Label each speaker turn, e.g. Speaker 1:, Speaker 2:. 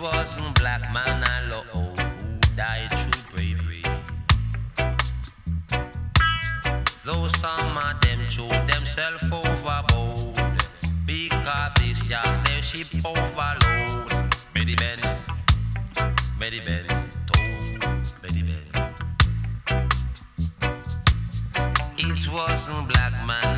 Speaker 1: wasn't black man alone who died through bravery. Though some of them threw themselves overboard because this yacht their ship overload. Many men, told many men. It wasn't black man